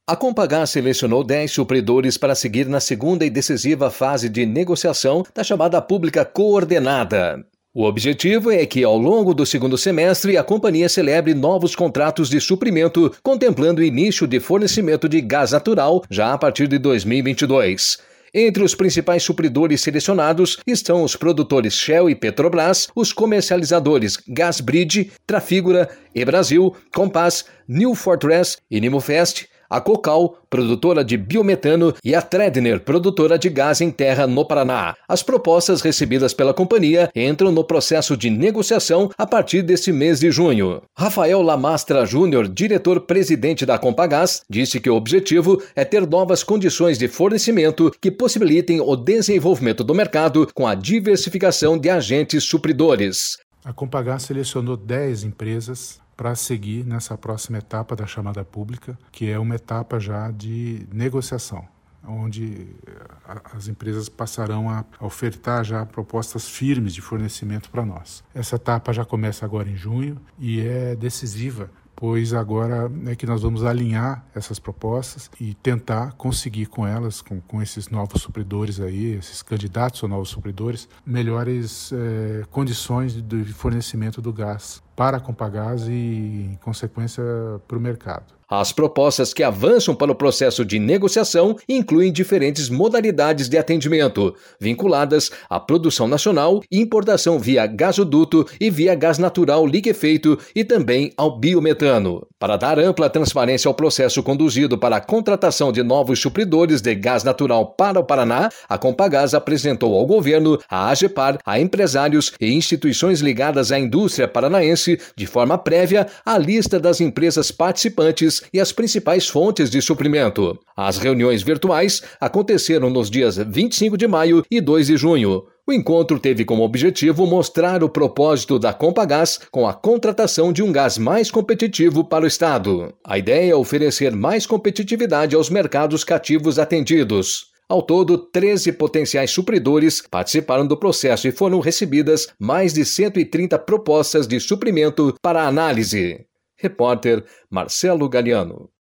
A Compagás selecionou 10 supridores para seguir na segunda e decisiva fase de negociação da chamada pública coordenada. O objetivo é que, ao longo do segundo semestre, a companhia celebre novos contratos de suprimento, contemplando o início de fornecimento de gás natural já a partir de 2022. Entre os principais supridores selecionados estão os produtores Shell e Petrobras, os comercializadores Gasbridge, Trafigura, E-Brasil, Compass, New Fortress e Nimofest, a Cocal, produtora de biometano, e a Tredner, produtora de gás em terra no Paraná. As propostas recebidas pela companhia entram no processo de negociação a partir deste mês de junho. Rafael Lamastra Júnior, diretor-presidente da Compagás, disse que o objetivo é ter novas condições de fornecimento que possibilitem o desenvolvimento do mercado com a diversificação de agentes supridores. A Compagás selecionou 10 empresas para seguir nessa próxima etapa da chamada pública, que é uma etapa já de negociação, onde as empresas passarão a ofertar já propostas firmes de fornecimento para nós. Essa etapa já começa agora em junho e é decisiva, pois agora é que nós vamos alinhar essas propostas e tentar conseguir com elas, com esses novos supridores aí, esses candidatos a novos supridores, melhores condições de fornecimento do gás para a Compagás e, em consequência, para o mercado. As propostas que avançam para o processo de negociação incluem diferentes modalidades de atendimento, vinculadas à produção nacional, importação via gasoduto e via gás natural liquefeito e também ao biometano. Para dar ampla transparência ao processo conduzido para a contratação de novos supridores de gás natural para o Paraná, a Compagás apresentou ao governo, à AGEPAR, a empresários e instituições ligadas à indústria paranaense, de forma prévia, a lista das empresas participantes e as principais fontes de suprimento. As reuniões virtuais aconteceram nos dias 25 de maio e 2 de junho. O encontro teve como objetivo mostrar o propósito da Compagás com a contratação de um gás mais competitivo para o Estado. A ideia é oferecer mais competitividade aos mercados cativos atendidos. Ao todo, 13 potenciais supridores participaram do processo e foram recebidas mais de 130 propostas de suprimento para análise. Repórter Marcelo Galiano.